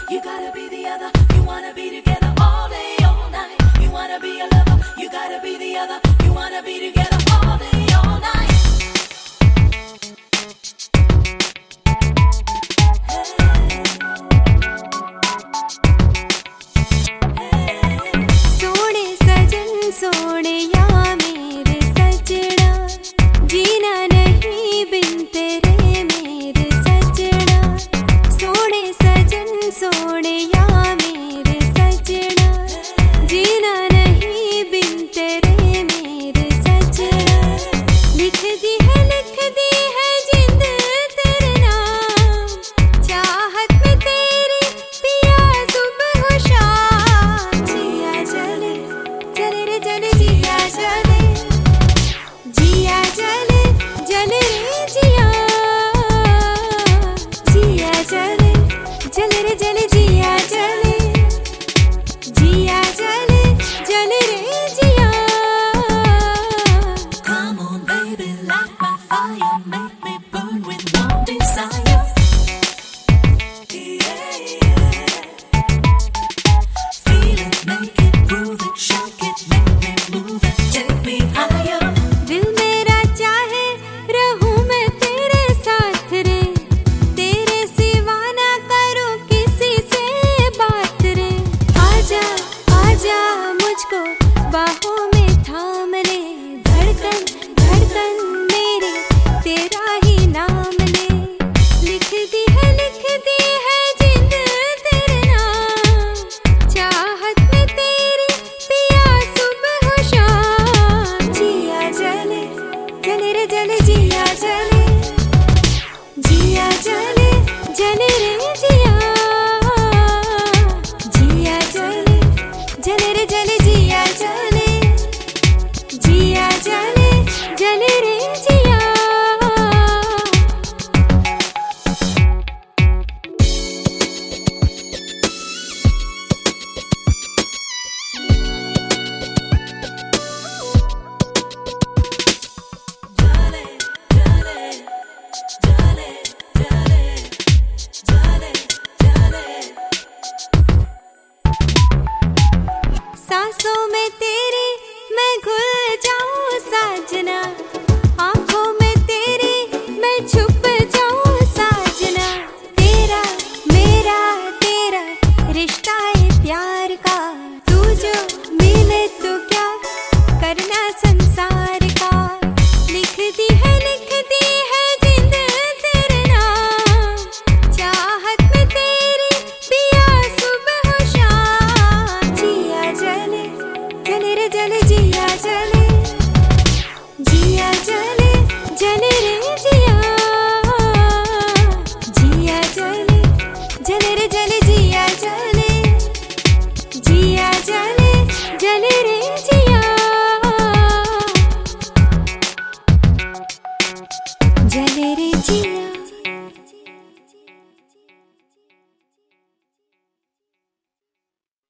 you gotta be the other. You wanna be together all day, all night. You wanna be a lover, you gotta be the other. You wanna be together all day, all night. सोने सजन सोने या मेरे सजना, जीना नहीं बिन तेरे मेरे सजना। सोने सजन सोने या मेरे सजना, जीना नहीं बिन तेरे मेरे सजना। लिख दी है जिंद तेरे नाम, चाहत में तेरी पिया सुबह हो शाम। जिया जले जले रे जले जिया जले, जिया जले जले रे जिया, जिया जले जले रे जले जिया जले, जिया जले जले रे जिया। Come on baby, light my fire, make me burn with warm desire. Yeah, yeah. Feel it, make it, groove it, shake it, make me move it, take me higher. दिल मेरा चाहे रहूं मैं तेरे साथ रे, तेरे सिवा ना करूं किसी से बात रे। आजा आजा मुझको बाहों में थाम ले, धड़कन धड़कन मेरी तेरा ही नाम ले। लिख दी है जिंद तेरे नाम, चाहत में तेरी पिया सुबह हो शाम। जिया जले जले रे जले जिया जले, जिया जले जले रे जिया, जिया जले जले रे जले जिया जले, जिया जले जले रे जिया। Jale, jale, jale, jale, jale, jale. सांसों में तेरी मैं घुल जाऊं साजना, आंखों में तेरी मैं छुप जाऊं साजना। तेरा मेरा तेरा रिश्ता है प्यार का, तू जो मिले तो क्या करना संसार का। लिख दी है जिंद तेरे नाम, चाहत में तेरी पिया सुबह हो शाम। जिया जले जले रे जले जिया जले, जिया जले जले रे जिया, जिया जले जले रे जले जिया जले, जिया जले जले रे जिया। जले रे जिया।